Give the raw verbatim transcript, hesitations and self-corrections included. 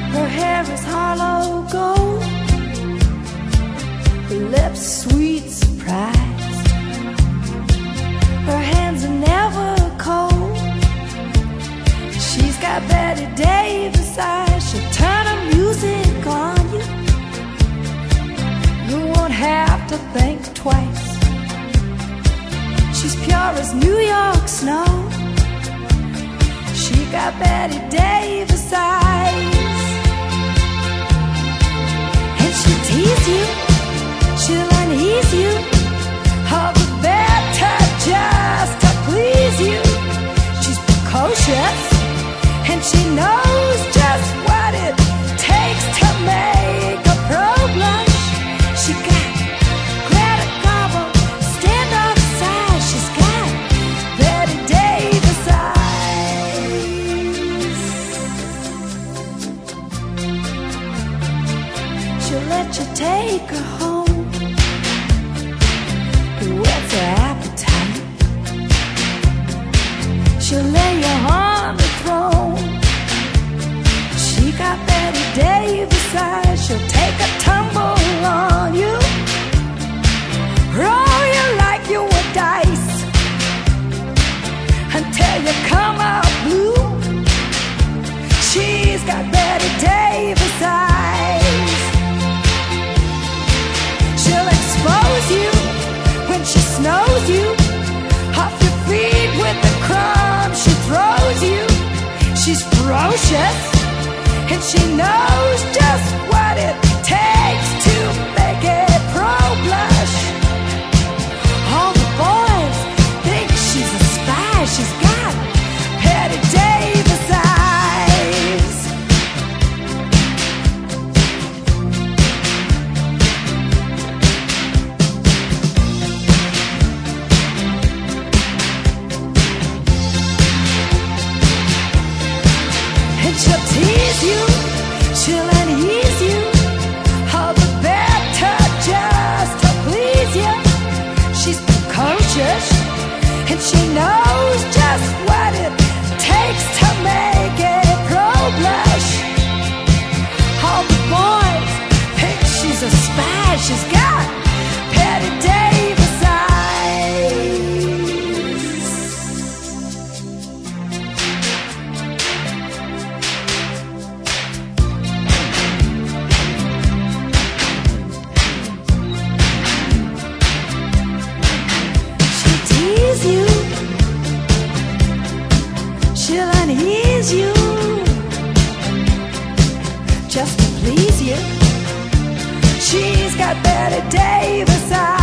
Her hair is hollow gold, her lips sweet surprise. Her hands are never cold. She's got Betty Davis eyes. She'll turn her music on you. You won't have to think twice. She's pure as New York snow. She got Betty Davis eyes. And she'll tease you, she'll unease you, all the better just to please you. She's precocious, and she knows just what it takes to make a pro blush. She got Greta Garbo, stand off side. She's got Betty Davis eyes. She'll let you take her home, whet's her appetite. She'll lay you on the throne. She got Betty Davis eyes. She'll take a tumble on you, roll you like you were dice, until you come out blue. She's got Betty Davis eyes. She'll expose you when she snows you, off your feet with the crumbs she throws you. She's ferocious, and she knows just what it takes to make a pro blush. All the boys think she's a spy. She's got Betty Davis eyes. And she'll tease you, she'll unease you, all the better just to please you. She's precocious, and she knows just what it takes to make a pro blush. All the boys think she's a spy. She's got Betty Davis eyes. She'll tease you, she'll unease you, just to please you. She's got Betty Davis eyes.